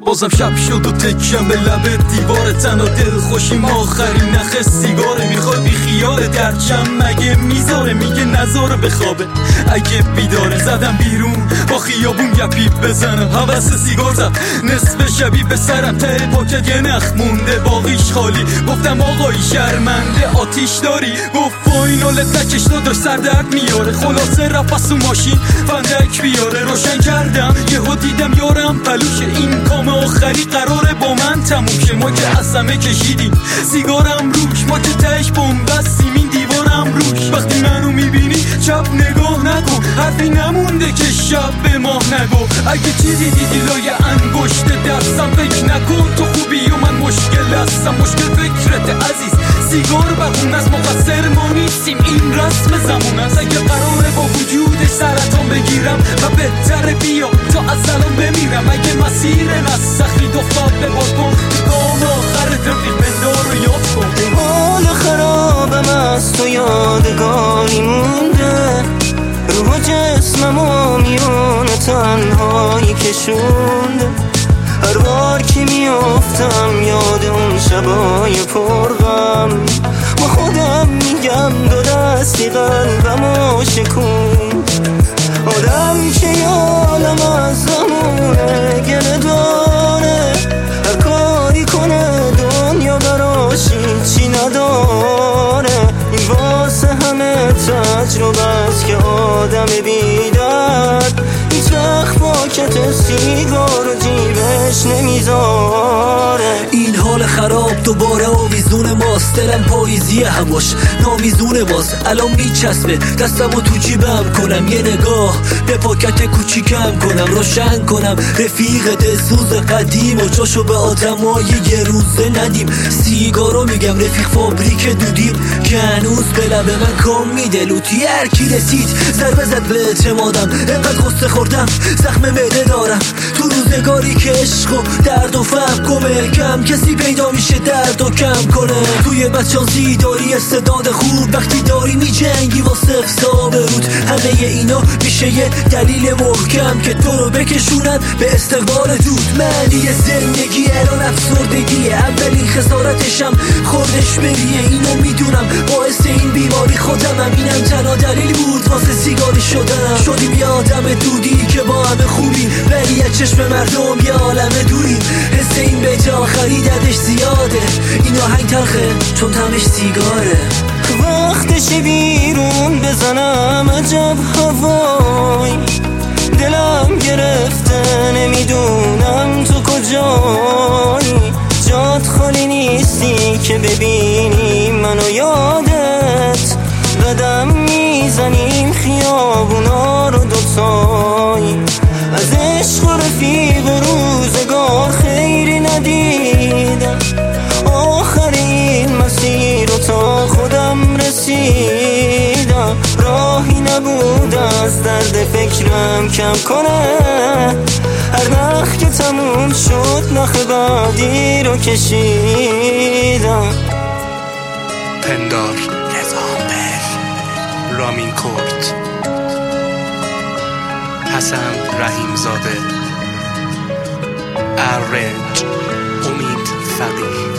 بازم شب شد و تکیم به لب دیوار، تنها دل خوشیم آخرین نخ سیگاره. میخواد بی خیال درچم مگه میذاره، میگه نذاره بخوابه اگه بیداره. زدم بیرون با خیابون گپی بزنم، حوث سیگار زد نصف شبی به سرم، ته پاکت یه نخ مونده باقیش خالی. گفتم آقایی شرمنده آتیش داری؟ گفت فاینال تکش داشت سر درد میاره. خلاصه رفت از تو ماشین فندک بیاره. روشن کردم یهو دیدم یارم پلوشه، این کام آخری قراره با من تموم شه. ما که از همه کشیدیم سیگارم روش، ما که تهش بومبستیم این دیوارم روش. وقتی منو میبینی چپ نگاه نکن، حرفی نمونده که شب به ماه نگو. اگه چیزی دیدی لای انگشت دستم فکر نکن تو خوبی و من مشکل هستم. مشکل فکرت عزیز، سیگار بخون از مقصر ما نیستیم، این رسم زمان است. اگه قراره با وجودش سرطان بگیرم و بهتره بیا تا از الان بمیرم. اگه مسیر نسخید افتاد به بالکن، گام آخر رفیق بندار رو یاد کن. حال خرابم از تو یادگاری مونده، روح جسمم و میون تنهایی کشونده. هر بار که میافتم یاد اون شبای پرغم، با خودم میگم دو دستی قلبمو شکون. آدم که یالم از زمونه گله داره، هر کاری کنه دنیا براش چی نداره. این واسه همه تجربه است که آدم بیدرد هیچ وقت پاکت سیگار و جیبش نمیذاره. این حال خراب دوباره آویزون ماست، دلم پاییزیه هماش نامیزونه باز. الان میچسبه دستمو تو جیبم کنم، یه نگاه به پاکت کوچیکم کنم، روشن کنم رفیق دلسوز قدیم و جاشو به آدمای یه روزه ندیم. سیگارو میگم رفیق فابریک دودیم که هنوز به لبه من کام میده. لوتی هرکی رسید ضربه زد به اعتمادم، انقدر غصه خوردم زخم معده دارم. تو روزگاری که عشق و درد و فهم گمه، کم کسی پیدا میشه درد و کم کنه. توی بچانسی داری استعداد خوب، وقتی داری میجنگی واسه افضا برود. همه اینا میشه یه دلیل محکم که تو رو بکشونن به استقبال دود. معنی زندگی الان افسردگیه، اولین خسارتشم خوردش بریه. اینو میدونم باعث این بیماری خودمم، اینم تنها دلیل بود واسه سیگاری شدنم. شدیم یه آدم دودی که با همه خوبیم، ولی از چشم مردم یه عالم دوریم. حس این به جا خریدتش زیاده، این آهنگ تلخه چون تمش سیگاره. وقتش بیرون بزنم عجب هوای، دلم گرفته نمیدونم تو کجایی. جات خالی نیستی که ببینی منو یادت، قدم میزنیم خیابونا رو دوتایی. از عشق و رفیق و روزگار خیری ندیدم، آخرین مسیر رو تا خودم رسیدم. راهی نبود از درد فکرم کم کنه، هر نخ که تموم شد نخ بعدی رو کشیدم. پندار رامین کورت، حسن رحیمزاده، ارنج امید فقیه.